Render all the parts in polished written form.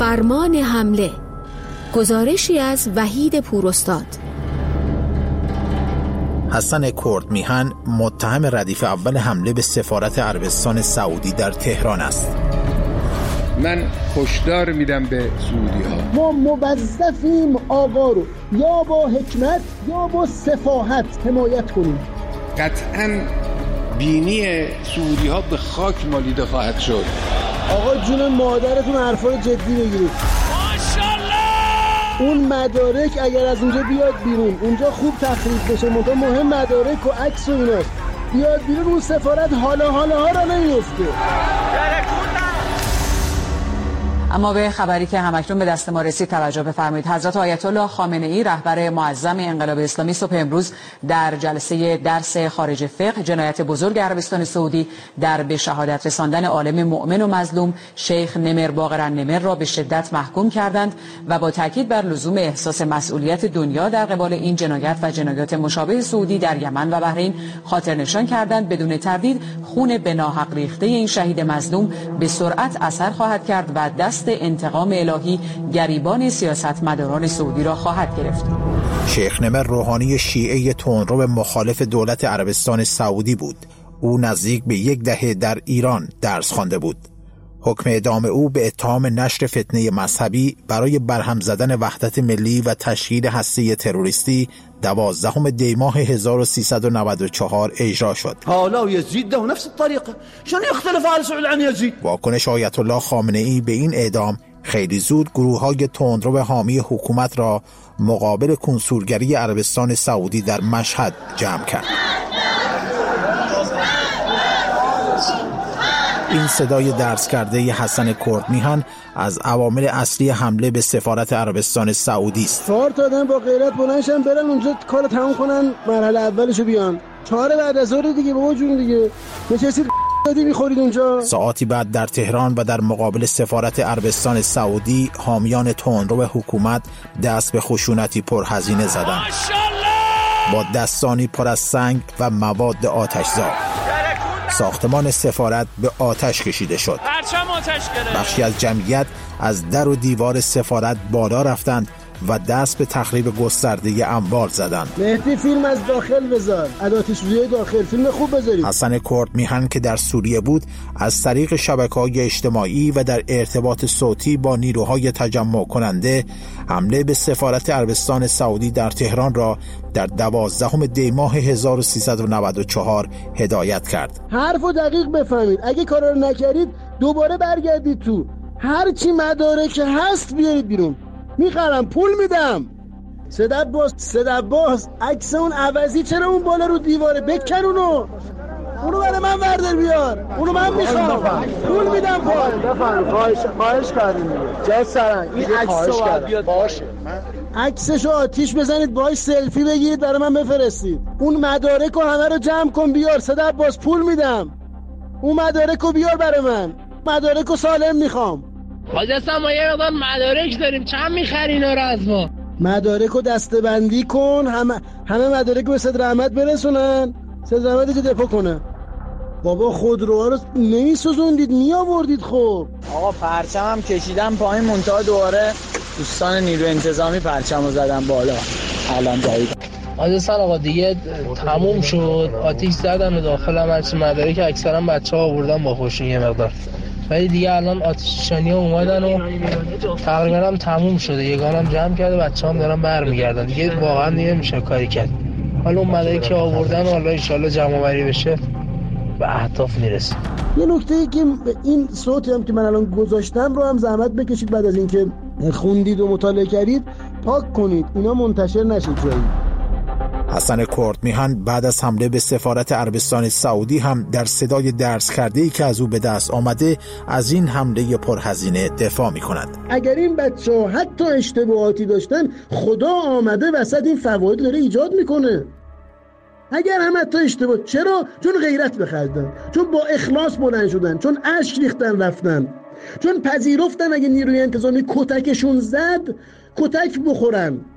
فرمان حمله. گزارشی از وحید پوراستاد. حسن کردمیهن متهم ردیف اول حمله به سفارت عربستان سعودی در تهران است. من هشدار میدم به سعودی‌ها، ما موظفیم آقا رو یا با حکمت یا با سفاحت حمایت کنیم. قطعاً بینی سعودی‌ها به خاک مالیده خواهد شد. آقا جون مادرتون حرفای جدی بگیرید. اون مدارک اگر از اونجا بیاد بیرون، اونجا خوب تخریب بشه، مهم مدارک و عکس و ایناست، بیاد بیرون، اون سفارت حالا ها را نمیفته. اما به خبری که همکنون به دست ما رسید توجه بفرمایید. حضرت آیت الله خامنه ای رهبر معظم انقلاب اسلامی صبح امروز در جلسه درس خارج فقه جنایت بزرگ عربستان سعودی در به شهادت رساندن عالم مؤمن و مظلوم شیخ نمر باقر النمر را به شدت محکوم کردند و با تاکید بر لزوم احساس مسئولیت دنیا در قبال این جنایت و جنایات مشابه سعودی در یمن و بحرین خاطر نشان کردند بدون تردید خون به ناحق ریخته این شهید مظلوم به سرعت اثر خواهد کرد و دست انتقام الهی گریبان سیاستمداران سعودی را خواهد گرفت. شیخ نمر روحانی شیعه تندرو مخالف دولت عربستان سعودی بود. او نزدیک به 10 دهه در ایران درس خوانده بود. حکم اعدام او به اتهام نشر فتنه مذهبی برای برهم زدن وحدت ملی و تشکیل هسته تروریستی 12 دی ماه 1394 اجرا شد. حالا یزید ده نفس الطریقه شان یختلف آل سعود عن یزید. واکنش آیت الله خامنه ای به این اعدام خیلی زود گروه‌های تندرو حامی حکومت را مقابل کنسولگری عربستان سعودی در مشهد جمع کرد. این صدای درس کرده حسن کردمیهن از عوامل اصلی حمله به سفارت عربستان سعودی است. 4 تا آدم با غیرت بلندشن برن اونجا کار تموم کنن، مرحله اولشو بیان. 4 بعد از ظهر دیگه بابا جون دیگه نشستید دادی میخورید اونجا. ساعتی بعد در تهران و در مقابل سفارت عربستان سعودی حامیان تندرو حکومت دست به خشونتی پرهزینه زدند. با دستانی پر از سنگ و مواد آتشزا ساختمان سفارت به آتش کشیده شد. بخشی از جمعیت از در و دیوار سفارت بالا رفتند و دست به تخریب گسترده اموال زدند. مهدی فیلم از داخل بذار، آتش سوزی داخل، فیلم خوب بذارید. حسن کردمیهن که در سوریه بود از طریق شبکه‌های اجتماعی و در ارتباط صوتی با نیروهای تجمع کننده حمله به سفارت عربستان سعودی در تهران را در 12 دی ماه 1394 هدایت کرد. حرفو دقیق بفهمید، اگه کارا رو نکردید دوباره برگردید تو، هر چی مدارک هست بیارید بیرون، میخرم، پول میدم. صدق باز عکس اون عوضی چرا اون بالا رو دیواره؟ بکن اونو برای من بردار بیار، اونو من میخوام، پول میدم. خواهش کردیم جای سرنگ این عکسو باید باشه، عکسشو آتیش بزنید، باهاش سلفی بگیرید برای من بفرستید. اون مدارکو همه رو جمع کن بیار، صدق باز پول میدم. اون مدارکو بیار برای من، مدارکو سالم میخوام. حاجی ما یه مقدار مدارک داریم، چند میخری اینا رو از ما؟ مدارکو دسته‌بندی کن، همه مدارکو به صدر احمد برسونن، صدر احمد جو دپو کنه. بابا خودروها رو نمیسوزوندید، میآوردید. خب آقا پرچمم کشیدم پایین، منتها دوباره دوستان نیرو انتظامی پرچمو زدن بالا. الان جدید حاجی آقا دیگه تموم شد، آتیش زدن و داخل هرچی مدارک اکثرا بچه‌ها آوردن با خوشون یه مقدار، ولی دیگه الان آتش‌نشانی‌ها اومدن و تقریبا هم تموم شده، یگانم جمع کرده، بچه‌هام دارن برمیگردن دیگه، واقعا دیگه میشه کاری کرد. حالا اون مدارکی که آوردن حالا ان شاءالله جمع‌آوری بشه به اهداف میرسه. یه نکته‌ای که این صوتی هم که من الان گذاشتم رو هم زحمت بکشید بعد از اینکه خوندید و مطالعه کردید پاک کنید، اینا منتشر نشه جایی. حسن کردمیهن بعد از حمله به سفارت عربستان سعودی هم در صدای درس کرده‌ای که از او به دست آمده از این حمله پرهزینه دفاع می‌کند. اگر این بچه‌ها حتی اشتباهاتی داشتن، خدا آمده وسط این فواید داره ایجاد میکنه. اگر هم حتی اشتباه، چرا؟ چون غیرت بخردن، چون با اخلاص بلند شدن، چون اشک ریختن رفتن، چون پذیرفتن اگه نیروی انتظامی کتکشون زد کتک بخورن.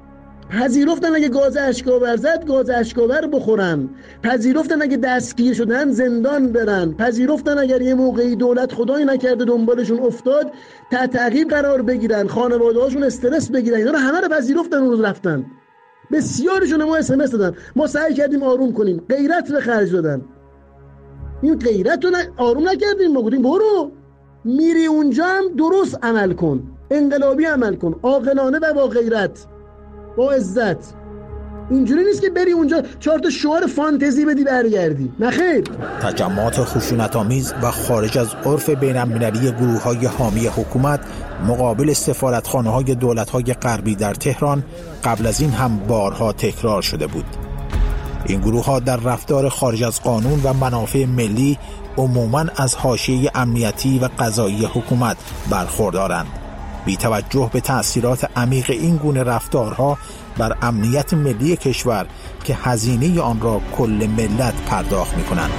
پذیرفتن اگه گاز اشکاور زد گاز اشکاور بخورن، پذیرفتن اگه دستگیر شدن زندان برن، پذیرفتن اگر یه موقعی دولت خدایی نکرده دنبالشون افتاد تحت تعقیب قرار بگیرن، خانواده هاشون استرس بگیرن. اینا رو همه رو پذیرفتن اون روز رفتن. بسیارشون ما SMS دادن، ما سعی کردیم آروم کنیم، غیرت به خرج دادن. این غیرت رو آروم نکردیم، ما گفتیم برو میری اونجا هم درست عمل کن، انقلابی عمل کن، عاقلانه و با غیرت با عزت. اینجوری نیست که بری اونجا 4 تا شعار فانتزی بدی برگردی، نه خیر. تجمعات خشونت‌آمیز و خارج از عرف بین‌المللی گروه‌های حامی حکومت مقابل سفارتخانه‌های دولت‌های غربی در تهران قبل از این هم بارها تکرار شده بود. این گروه‌ها در رفتار خارج از قانون و منافع ملی عموماً از حاشیه امنیتی و قضایی حکومت برخوردارند. بی توجه به تأثیرات عمیق این گونه رفتارها بر امنیت ملی کشور که هزینه آن را کل ملت پرداخت می‌کنند.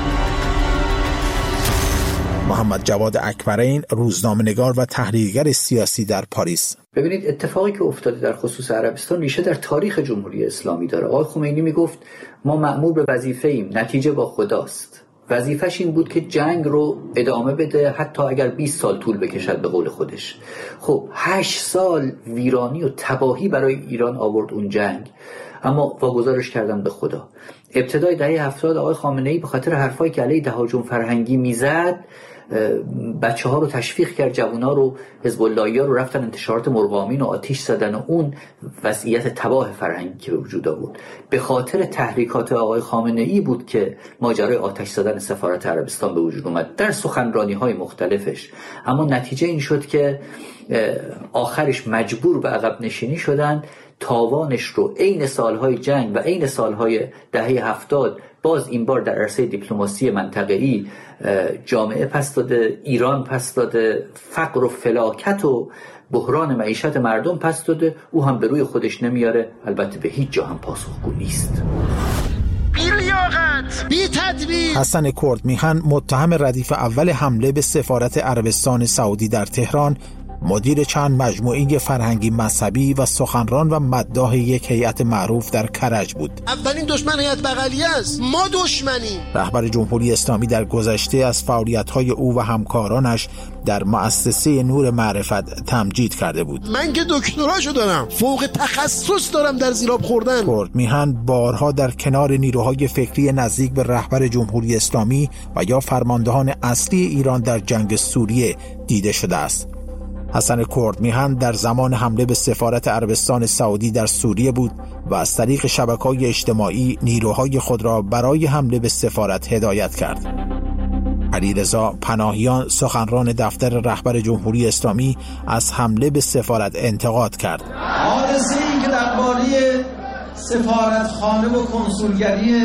محمد جواد اکبرین، روزنامه‌نگار و تحلیلگر سیاسی در پاریس. ببینید اتفاقی که افتاده در خصوص عربستان ریشه در تاریخ جمهوری اسلامی داره. آقای خمینی میگفت ما مأمور به وظیفه ایم، نتیجه با خداست. وظیفش این بود که جنگ رو ادامه بده حتی اگر 20 سال طول بکشد به قول خودش. خب 8 سال ویرانی و تباهی برای ایران آورد اون جنگ، اما واگذارش کردن به خدا. ابتدای دهه 70 آقای خامنه‌ای به خاطر حرفایی که علیه تهاجم فرهنگی میزد بچه‌ها رو تشویق کرد، جوونا رو، حزب اللهی‌ها رو رفتن انتشارات مرغامین و آتش زدن و اون وضعیت تباه فرهنگی که به وجود آورد به خاطر تحریکات آقای خامنه‌ای بود که ماجرای آتش زدن سفارت عربستان به وجود اومد در سخنرانی‌های مختلفش. اما نتیجه این شد که آخرش مجبور به عقب نشینی شدن. تاوانش رو عین سالهای جنگ و عین سالهای دهه 70 باز این بار در عرصه دیپلماسی منطقه‌ای جامعه پس داده، ایران پس داده، فقر و فلاکت و بحران معیشت مردم پس داده. او هم به روی خودش نمیاره، البته به هیچ جا هم پاسخگو نیست. بی تدبیر. حسن کردمیهن، متهم ردیف اول حمله به سفارت عربستان سعودی در تهران، مدیر چند مجموعه فرهنگی مذهبی و سخنران و مداح یک هیئت معروف در کرج بود. اولین دشمن هیئت بغلیه است، ما دشمنیم. رهبر جمهوری اسلامی در گذشته از فعالیت‌های او و همکارانش در مؤسسه نور معرفت تمجید کرده بود. من که دکتراشو دارم، فوق تخصص دارم در زیراب خوردن. کردمیهن بارها در کنار نیروهای فکری نزدیک به رهبر جمهوری اسلامی و یا فرماندهان اصلی ایران در جنگ سوریه دیده شده است. حسن کردمیهن در زمان حمله به سفارت عربستان سعودی در سوریه بود و از طریق شبکه‌های اجتماعی نیروهای خود را برای حمله به سفارت هدایت کرد. علیرضا پناهیان، سخنران دفتر رهبر جمهوری اسلامی، از حمله به سفارت انتقاد کرد. حادثه‌ای که درباره سفارتخانه و کنسولگری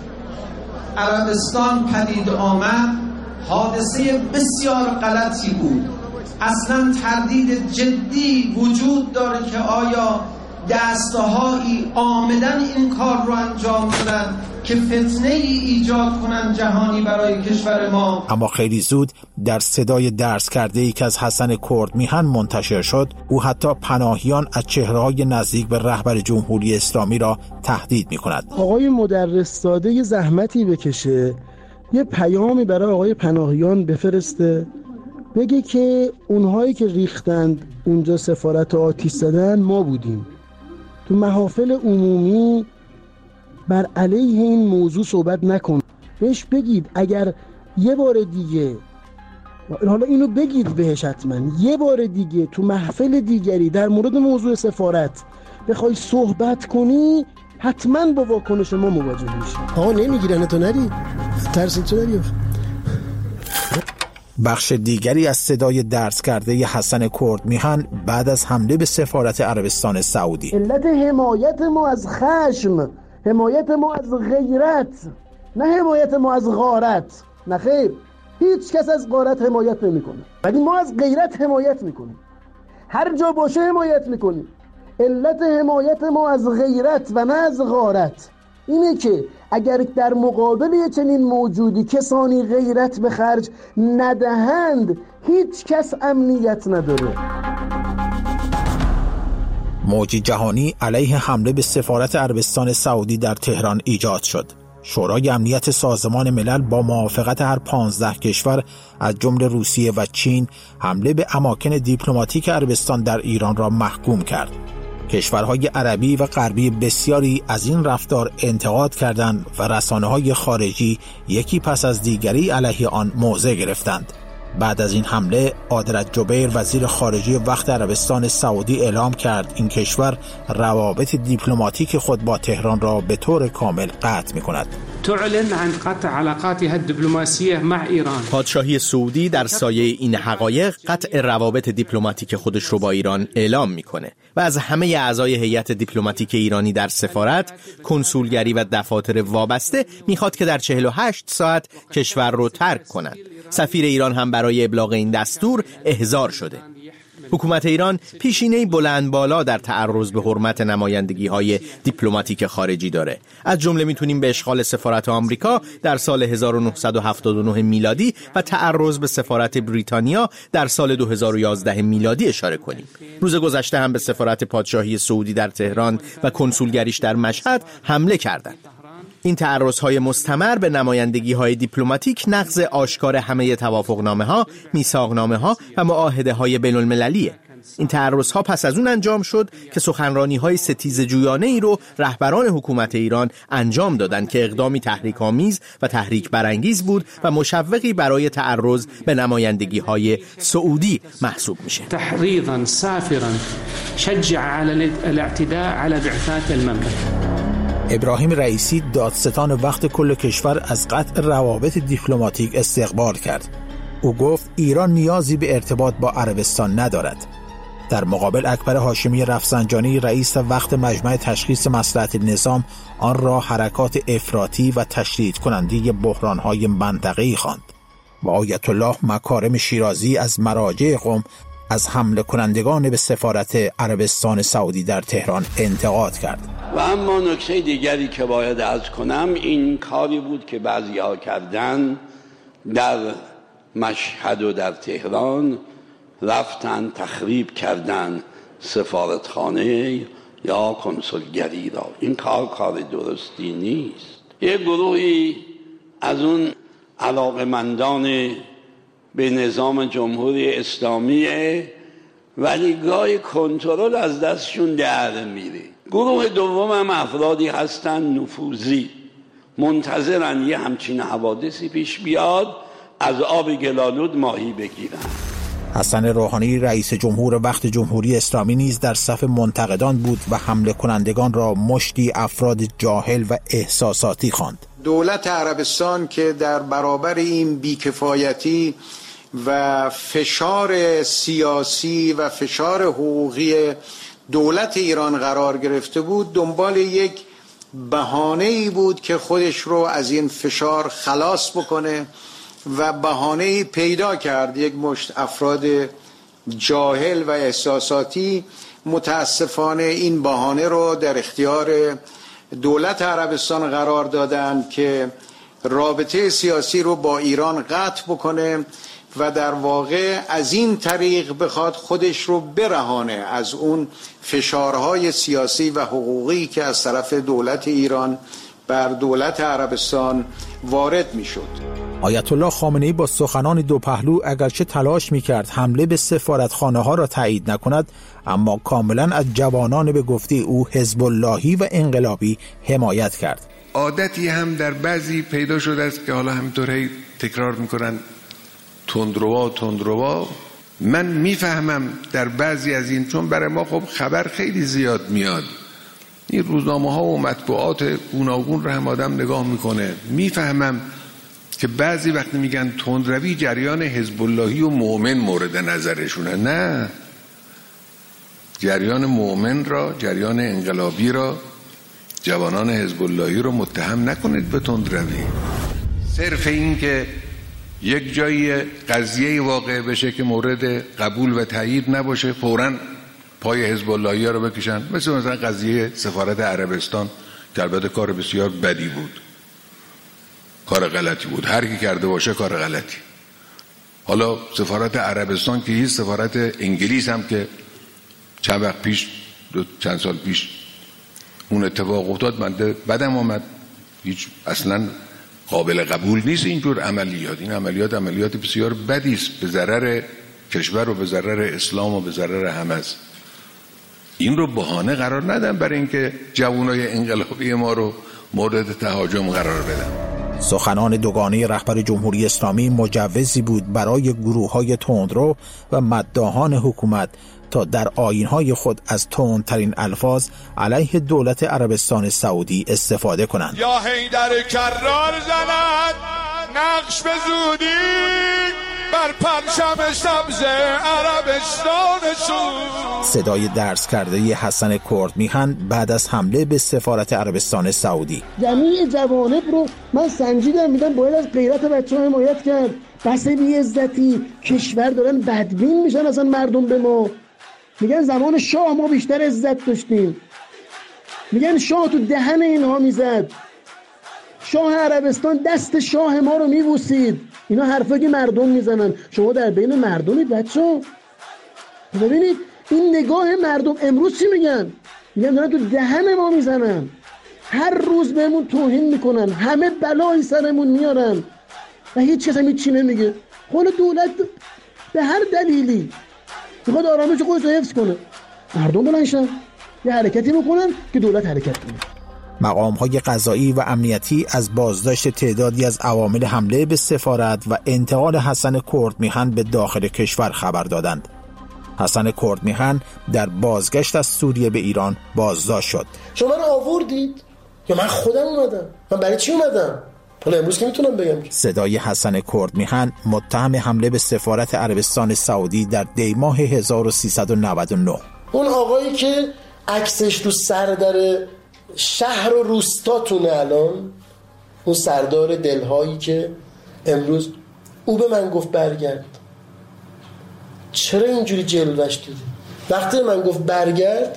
عربستان پدید آمد حادثه بسیار غلطی بود. اصلا تردید جدی وجود داره که آیا دستهایی آمدن این کار رو انجام دادن که فتنه ای ایجاد کنن جهانی برای کشور ما. اما خیلی زود در صدای درس کرده ای که از حسن کردمیهن منتشر شد، او حتی پناهیان از چهره‌های نزدیک به رهبر جمهوری اسلامی را تهدید می‌کند. آقای مدرس زاده یه زحمتی بکشه، یه پیامی برای آقای پناهیان بفرسته، بگه که اونهایی که ریختند اونجا سفارت آتش زدن ما بودیم. تو محافل عمومی بر علیه این موضوع صحبت نکن. بهش بگید اگر یه بار دیگه، حالا اینو بگید بهش حتما، یه بار دیگه تو محفل دیگری در مورد موضوع سفارت بخوای صحبت کنی حتما با واکنش ما مواجه میشی. آقا نمیگیرن تو نری، ترسید تو نری. بخش دیگری از صدای درس کرده ی حسن کردمیهن بعد از حمله به سفارت عربستان سعودی: علت حمایت ما از خشم، حمایت ما از غیرت، نه حمایت ما از غارت. نه خیر، هیچ کس از غارت حمایت نمیکنه، ولی ما از غیرت حمایت میکنیم. هر جا باشه حمایت میکنیم. علت حمایت ما از غیرت و نه از غارت اینه که اگر در مقابل چنین موجودی کسانی غیرت به خرج ندهند، هیچ کس امنیت نداره. موج جهانی علیه حمله به سفارت عربستان سعودی در تهران ایجاد شد. شورای امنیت سازمان ملل با موافقت هر 15 کشور از جمله روسیه و چین حمله به اماکن دیپلماتیک عربستان در ایران را محکوم کرد. کشورهای عربی و غربی بسیاری از این رفتار انتقاد کردند و رسانه‌های خارجی یکی پس از دیگری علیه آن موضع گرفتند. بعد از این حمله عادل جبیر وزیر خارجه وقت عربستان سعودی اعلام کرد این کشور روابط دیپلماتیک خود با تهران را به طور کامل قطع می‌کند. تعلن عن قطع علاقاتها الدبلوماسیه مع ایران. پادشاهی سعودی در سایه این حقایق قطع روابط دیپلماتیک خودش رو با ایران اعلام میکنه و از همه اعضای هیئت دیپلماتیک ایرانی در سفارت، کنسولگری و دفاتر وابسته میخواد که در 48 ساعت کشور رو ترک کنند. سفیر ایران هم برای ابلاغ این دستور احضار شده. حکومت ایران پیشینه‌ای بلند بالا در تعرض به حرمت نمایندگی‌های دیپلماتیک خارجی داره. از جمله میتونیم به اشغال سفارت آمریکا در سال 1979 میلادی و تعرض به سفارت بریتانیا در سال 2011 میلادی اشاره کنیم. روز گذشته هم به سفارت پادشاهی سعودی در تهران و کنسولگریش در مشهد حمله کردند. این تعرض‌های مستمر به نمایندگی‌های دیپلماتیک نقض آشکار همه توافقنامه‌ها، میثاقنامه‌ها و معاهده‌های بین‌المللیه. این تعرض‌ها پس از اون انجام شد که سخنرانی‌های ستیزجویانه‌ای رو رهبران حکومت ایران انجام دادند که اقدامی تحریک‌آمیز و تحریک برانگیز بود و مشوقی برای تعرض به نمایندگی‌های سعودی محسوب میشه. تحریضاً سافراً شجع على الاعتداء على بعثات المملكة. ابراهیم رئیسی دادستان وقت کل کشور از قطع روابط دیپلماتیک استقبال کرد. او گفت ایران نیازی به ارتباط با عربستان ندارد. در مقابل اکبر هاشمی رفسنجانی رئیس وقت مجمع تشخیص مصلحت نظام آن را حرکات افراطی و تشدید کننده بحران‌های منطقه‌ای خواند. و آیت الله مکارم شیرازی از مراجع قم از حمله کنندگان به سفارت عربستان سعودی در تهران انتقاد کرد. و اما نکته دیگری که باید عرض کنم این کاری بود که بعضی‌ها کردن در مشهد و در تهران، رفتن تخریب کردن سفارتخانه یا کنسولگری را. این کار درستی نیست. یک گروهی از اون علاقمندان به نظام جمهوری اسلامیه ولی گاهی کنترل از دستشون در میره. گروه دوم هم افرادی هستن نفوذی، منتظرن یه همچین حوادثی پیش بیاد از آب گلالود ماهی بگیرن. حسن روحانی رئیس جمهور وقت جمهوری اسلامی نیز در صف منتقدان بود و حمله کنندگان را مشتی افراد جاهل و احساساتی خواند. دولت عربستان که در برابر این بیکفایتی و فشار سیاسی و فشار حقوقی دولت ایران قرار گرفته بود، دنبال یک بهانه‌ای بود که خودش رو از این فشار خلاص بکنه و بهانه‌ای پیدا کرد. یک مشت افراد جاهل و احساساتی متاسفانه این بهانه رو در اختیار دولت عربستان قرار دادن که رابطه سیاسی رو با ایران قطع بکنه و در واقع از این طریق بخواد خودش رو برهانه از اون فشارهای سیاسی و حقوقی که از طرف دولت ایران بر دولت عربستان وارد می شد. آیت الله خامنه‌ای با سخنان دو پهلو اگرچه تلاش می‌کرد حمله به سفارتخانه‌ها را تایید نکند، اما کاملا از جوانان به گفته او حزب اللهی و انقلابی حمایت کرد. عادتی هم در بعضی پیدا شده است که حالا همینطور تکرار می‌کنن تندروا. من میفهمم در بعضی از این، چون برای ما خب خبر خیلی زیاد میاد، این روزنامه‌ها و مطبوعات گوناگون رو هم آدم نگاه میکنه، میفهمم که بعضی وقتی میگن تندروی جریان حزب اللهی و مؤمن مورد نظرشونه. نه، جریان مؤمن را، جریان انقلابی را، جوانان حزب اللهی رو متهم نکنید به تندروی. صرف این که یک جایی قضیه واقع بشه که مورد قبول و تایید نباشه فوراً پای حزب اللهی رو بکشن، مثلا قضیه سفارت عربستان که البته کار بسیار بدی بود، کار غلطی بود، هر کی کرده باشه کار غلطی. حالا سفارت عربستان که هیچ، سفارت انگلیس هم که چند وقت پیش چند سال پیش اون اتفاق افتاد، من بدم آمد. هیچ اصلا قابل قبول نیست اینجور عملیات. این عملیات بسیار بدی است، به ضرر کشور و به ضرر اسلام و به ضرر همه است. این رو بهانه قرار ندن برای اینکه جوانای انقلابی ما رو مورد تهاجم قرار بدن. سخنان دوگانه رهبر جمهوری اسلامی مجوزی بود برای گروه‌های تندرو و مداحان حکومت تا در آیین‌های خود از تندترین الفاظ علیه دولت عربستان سعودی استفاده کنند. یا حیدر کرار زند نقش به زودی بر پرچم سبز عربستان سعود. صدای درس کرده حسن کردمیهن بعد از حمله به سفارت عربستان سعودی. جمیع جوانب رو من سنجیدم، میدم باید از غیرت بچه‌ها حمایت کرد. بس بی‌عزتی کشور دارن بدبین میشن اصلا مردم به ما. میگن زمان شاه ما بیشتر عزت داشتیم، میگن شاه تو دهن اینها میزد، شاه عربستان دست شاه ما رو میبوسید. اینا حرفایی که مردم میزنن. شما در بین مردمید بچه‌ها. ببینید این نگاه مردم امروز چی میگن؟ میگن دارن تو دهن ما میزنن، هر روز بهمون توهین میکنن، همه بلایی سرمون میارن و هیچ کس هم هیچی نمیگه. خود دولت به هر دلیلی میخواد آرامش خودش رو حفظ کنه، مردم بلنشن یه حرکتی میکنن که دولت حرکت کنه. مقام‌های قضایی و امنیتی از بازداشت تعدادی از عوامل حمله به سفارت و انتقال حسن کردمیهن به داخل کشور خبر دادند. حسن کردمیهن در بازگشت از سوریه به ایران بازداشت شد. شما رو آوردید یا من خودم اومدم؟ من برای چی اومدم؟ حالا امروز که میتونم بگم. صدای حسن کردمیهن متهم حمله به سفارت عربستان سعودی در دی‌ماه 1399. اون آقایی که عکسش رو سردر شهر و روستاتونه الان، اون سردار دلهایی که امروز او به من گفت برگرد. چرا اینجوری جلوش دادی؟ وقتی من گفت برگرد،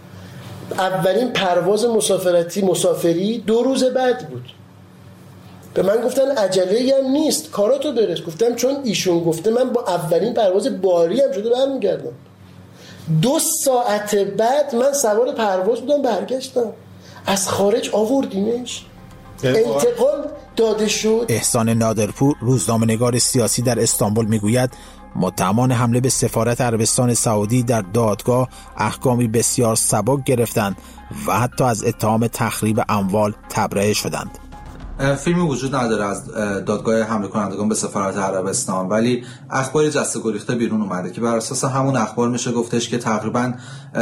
اولین پرواز مسافری 2 روز بعد بود. به من گفتن عجله‌ای هم نیست، کاراتو برس. گفتم چون ایشون گفته من با اولین پرواز باری هم شده برمیگردم. 2 ساعت بعد من سوار پرواز بودم برگشتم. از خارج آوردیمش، انتقال داده شد. احسان نادرپور روزنامه‌نگار سیاسی در استانبول میگوید متهمان حمله به سفارت عربستان سعودی در دادگاه احکامی بسیار سبک گرفتند و حتی از اتهام تخریب اموال تبرئه شدند. فیلمی وجود نداره از دادگاه حمله کنندگان به سفارت عربستان، ولی اخبار جسته گریخته بیرون اومده که بر اساس همون اخبار میشه گفتش که تقریبا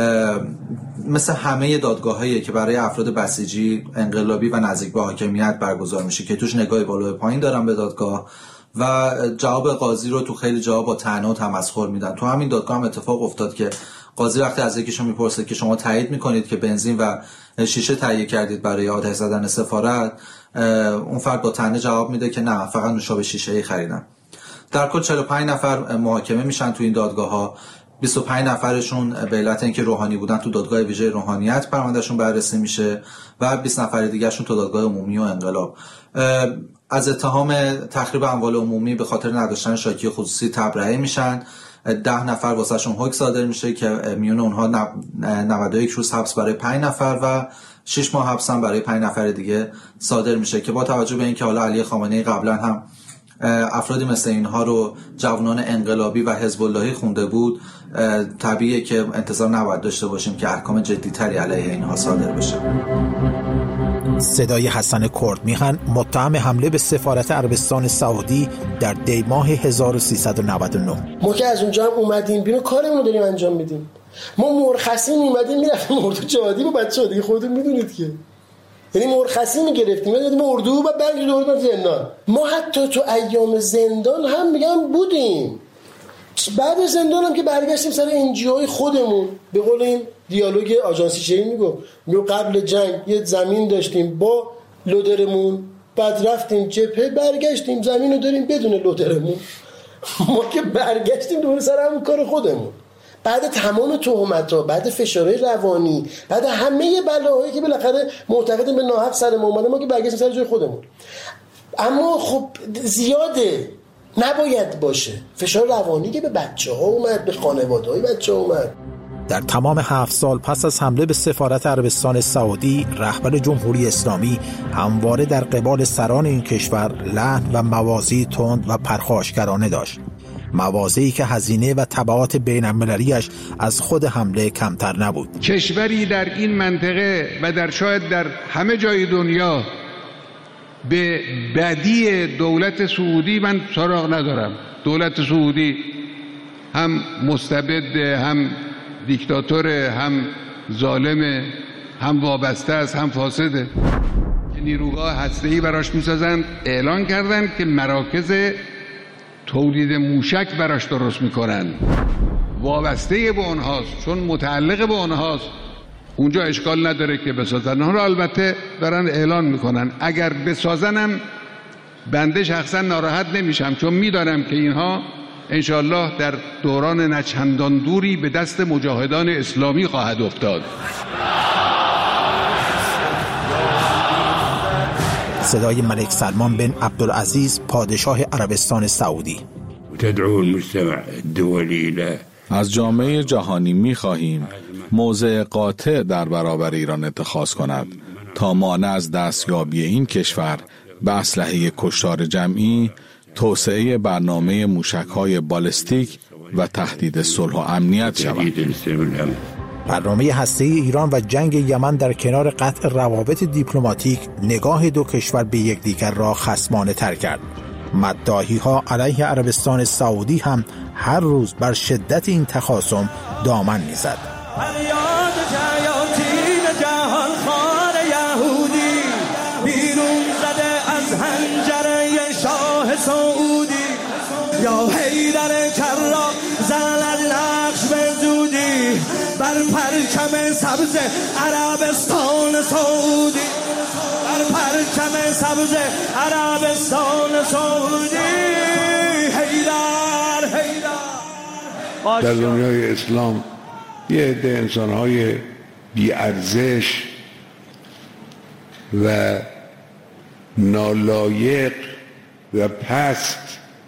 مثل همه دادگاهایی که برای افراد بسیجی، انقلابی و نزدیک به حاکمیت برگزار میشه که توش نگاهی بالا و پایین دارن به دادگاه و جواب قاضی رو تو خیلی جواب با طعنه و تمسخر میدن. تو همین دادگاه هم اتفاق افتاد که قاضی وقتی از یکیشون میپرسه که شما تایید میکنید که بنزین و شیشه تهیه کردید برای آتش زدن سفارت، اون فرد با طعنه جواب میده که نه، فقط نوشابه شیشه‌ای خریدم. در کل 45 نفر محاکمه میشن تو این دادگاه ها. 25 نفرشون به علت اینکه روحانی بودن تو دادگاه ویژه روحانیت پروندهشون بررسی میشه و 20 نفر دیگه‌شون تو دادگاه عمومی و انقلاب. از اتهام تخریب اموال عمومی به خاطر نداشتن شاکی خصوصی تبرئه میشن. 10 نفر واسهشون حکم صادر میشه که میون اونها 91 روز حبس برای 5 نفر و 6 ماه حبس هم برای 5 نفر دیگه صادر میشه که با توجه به اینکه حالا علی خامنه‌ای قبلا هم افرادی مثل اینها رو جوانان انقلابی و حزب اللهی خونده بود، طبیعیه که انتظار نباید داشته باشیم که احکام جدی‌تری علیه اینها صادر بشه. صدای حسن کردمیهن متهم حمله به سفارت عربستان سعودی در دی‌ماه 1399. ما که از اونجا هم اومدیم بیرون کارمون رو داریم انجام میدیم. ما مرخصی میمدیم میرفتیم اردو جهادی با بچه‌ها دیگه، خودتون میدونید که یعنی مرخصی میگرفتیم میرفتیم اردو و بعد دوباره زندان. ما حتی تو ایام زندان هم میگم بودیم. بعد زندان هم که برگشتیم سر انجیوهای خودمون، به قول این دیالوگ آژانسی شهری میگو قبل جنگ یه زمین داشتیم با لودرمون، بعد رفتیم جبهه برگشتیم زمین رو داریم بدون لودرمون. ما که برگشتیم دوباره سر همون کار خودمون. بعد تمام تهمت‌ها، بعد فشارهای روانی، بعد همه بلاهایی که بالاخره معتقدیم به ناحق سر ما اومده، ما که برگشتیم سر جای خودمون. اما خب زیاده، نباید باشه. فشار روانی که به بچه‌ها اومد، به خانواده‌های بچه‌ها اومد. در تمام 7 سال پس از حمله به سفارت عربستان سعودی، رهبر جمهوری اسلامی همواره در قبال سران این کشور لحن و موازی تند و پرخاشگرانه داشت. موازی که هزینه و تبعات بین‌المللی‌اش از خود حمله کمتر نبود. کشوری در این منطقه و در شاید در همه جای دنیا به بدی دولت سعودی من سراغ ندارم. دولت سعودی هم مستبد، هم دیکتاتور، هم ظالم، هم وابسته است، هم فاسده. نیروگاه هسته‌ای براش می‌سازند. اعلان کردند که مراکز تولید موشک براش درست میکنن. وابسته به اونهاست، چون متعلق به اونهاست. اونجا اشکال نداره که بسازن. اونها البته دارن اعلان میکنن اگر بسازنم بنده شخصا ناراحت نمیشم، چون میدانم که اینها انشالله در دوران نچندان دوری به دست مجاهدان اسلامی خواهد افتاد. صدای ملک سلمان بن عبدالعزیز پادشاه عربستان سعودی. تدعو المجتمع الدولي از جامعه جهانی می‌خواهیم موضع قاطع در برابر ایران اتخاذ کند تا مانع از دستیابی این کشور به اسلحه کشتار جمعی، توسعه برنامه موشک‌های بالستیک و تهدید صلح و امنیت شود. برنامه هسته‌ای ایران و جنگ یمن در کنار قطع روابط دیپلماتیک نگاه دو کشور به یکدیگر را خصمانه تر کرد. مداحی‌ها علیه عربستان سعودی هم هر روز بر شدت این تخاصم دامن می‌زد. فریاد جیاتین جهان خوار یهودی بیرون زده از حنجره شاه سعودی، یا حیدر کرا زند نقش به زودی بر پرچم سبز عربستان سعودی، بر پرچم سبز عربستان سعودی. حیدر حیدر. در دنیای اسلام یه عده انسان‌های بی‌ارزش و نالایق و پست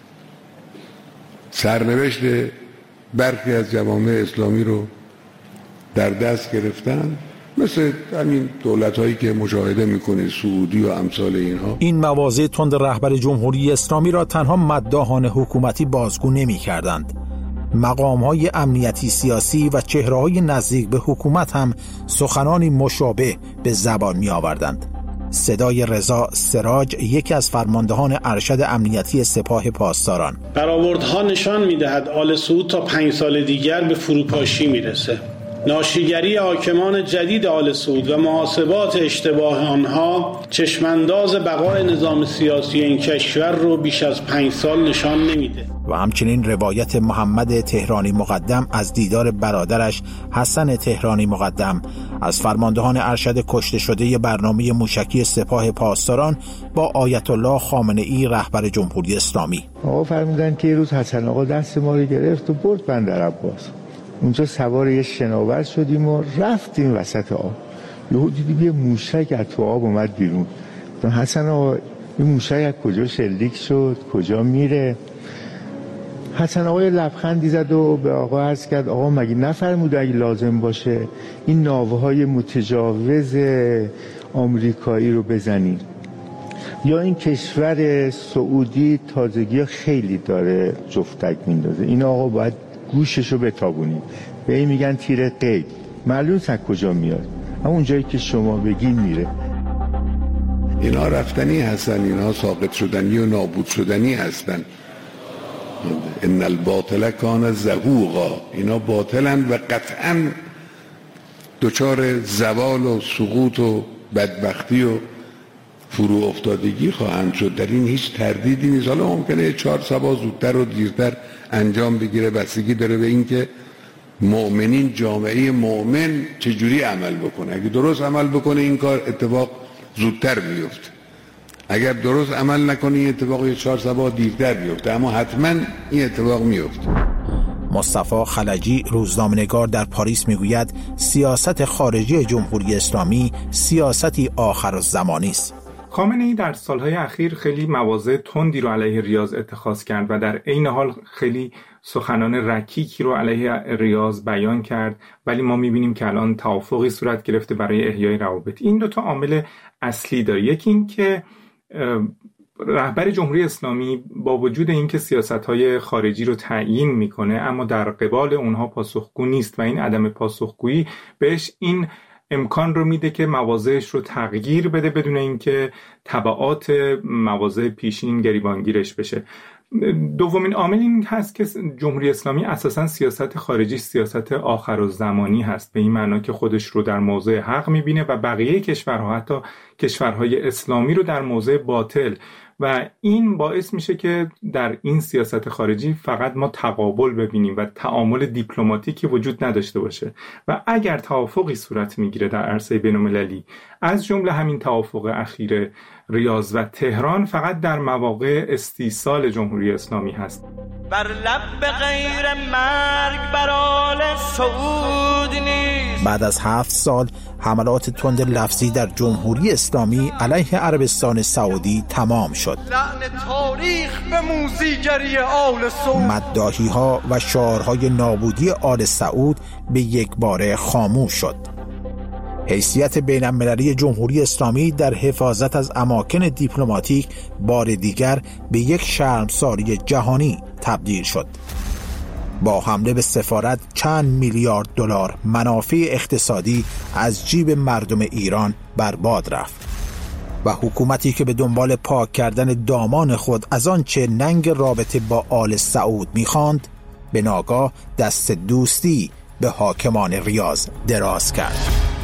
سرنوشت برخی از جوامع اسلامی رو در دست گرفتن، مثل همین دولت‌هایی که مشاهده می‌کنه، سعودی و امثال اینها. این مواضع تند رهبر جمهوری اسلامی را تنها مداحان حکومتی بازگو نمی‌کردند. مقام‌های امنیتی سیاسی و چهره‌های نزدیک به حکومت هم سخنانی مشابه به زبان می‌آوردند. صدای رضا سراج، یکی از فرماندهان ارشد امنیتی سپاه پاسداران: برآوردها نشان می‌دهد آل سعود تا 5 سال دیگر به فروپاشی می‌رسه. ناشیگری حاکمان جدید آل سعود و محاسبات اشتباه آنها چشمانداز بقای نظام سیاسی این کشور رو بیش از 5 سال نشان نمیده. و همچنین روایت محمد تهرانی مقدم از دیدار برادرش حسن تهرانی مقدم از فرماندهان ارشد کشته شده برنامه موشکی سپاه پاسداران با آیت الله خامنه‌ای رهبر جمهوری اسلامی. آقا فرمودن که یه روز حسن آقا دست ما رو گرفت و برد بندر عباس. اونجا سوار یه شناور شدیم و رفتیم وسط آب. یهو دیدیم یه موشک از تو آب اومد بیرون. حسن آقا این موشک از کجا شلیک شد، کجا میره؟ حسن آقا لبخندی زد و به آقا عرض کرد آقا مگه نفرموده اگه لازم باشه این ناوهای متجاوز آمریکایی رو بزنیم؟ یا این کشور سعودی تازگی خیلی داره جفتک میندازه، این آقا باید گوششو بتابونیم. به این میگن تیر قید، معلوم از کجا میاد، همون جایی که شما بگین میره. اینا رفتنی هستن، اینا ساقط شدنی و نابود شدنی هستن. ان الباطل کان زهوقا، اینا باطلن و قطعا دچار زوال و سقوط و بدبختی و فرو افتادگی خواهند شد. در این هیچ تردیدی نیست. حالا ممکنه 4 سبا زودتر و دیرتر انجام بگیره، بستگی داره به این که مؤمنین، جامعه مؤمن چجوری عمل بکنه. اگه درست عمل بکنه این کار اتفاق زودتر بیفته، اگر درست عمل نکنه این اتفاق 4 سبا دیرتر بیفته، اما حتما این اتفاق میفته. مصطفی خلجی، روزنامه‌نگار در پاریس، میگوید سیاست خارجی جمهوری اسلامی سیاستی آخرالزمانی است. خامنه‌ای در سالهای اخیر خیلی مواضع تندی رو علیه ریاض اتخاذ کرد و در عین حال خیلی سخنان رکیکی رو علیه ریاض بیان کرد، ولی ما می‌بینیم که الان توافقی صورت گرفته برای احیای روابط. این 2 عامل اصلی داره. یکی این که رهبر جمهوری اسلامی با وجود اینکه سیاست‌های خارجی رو تعیین میکنه اما در قبال اونها پاسخگو نیست و این عدم پاسخگویی بهش این امکان رو میده که مواضعش رو تغییر بده بدون اینکه تبعات مواضع پیشین گریبانگیرش بشه. دومین عامل این هست که جمهوری اسلامی اساساً سیاست خارجی سیاست آخرالزمانی هست، به این معنا که خودش رو در موضع حق میبینه و بقیه کشورها حتی کشورهای اسلامی رو در موضع باطل، و این باعث میشه که در این سیاست خارجی فقط ما تقابل ببینیم و تعامل دیپلماتیکی وجود نداشته باشه. و اگر توافقی صورت میگیره در عرصه بین‌المللی از جمله همین توافق اخیر ریاض و تهران، فقط در مواقع استیصال جمهوری اسلامی هست. بر لب غیر مرگ بر آل سعود نیست. بعد از 7 سال حملات تند لفظی در جمهوری اسلامی علیه عربستان سعودی تمام شد. لعن تاریخ به موزیگری آل سعود. مداحی‌ها و شعارهای نابودی آل سعود به یک باره خاموش شد. حیثیت بین‌المللی جمهوری اسلامی در حفاظت از اماکن دیپلماتیک بار دیگر به یک شرمساری جهانی تبدیل شد. با حمله به سفارت چند میلیارد دلار منافع اقتصادی از جیب مردم ایران برباد رفت و حکومتی که به دنبال پاک کردن دامان خود از آنچه ننگ رابطه با آل سعود می‌خواند، به ناگاه دست دوستی به حاکمان ریاض دراز کرد.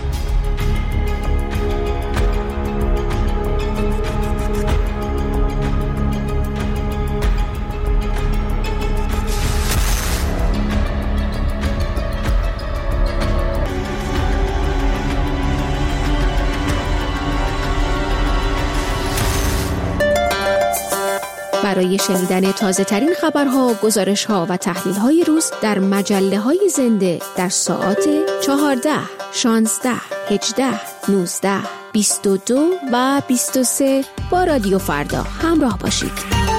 برای شنیدن تازه ترین خبرها، گزارش‌ها و تحلیل‌های روز در مجله‌های زنده در ساعات 14، 16، 18، 19، 22 و 23 با رادیو فردا همراه باشید.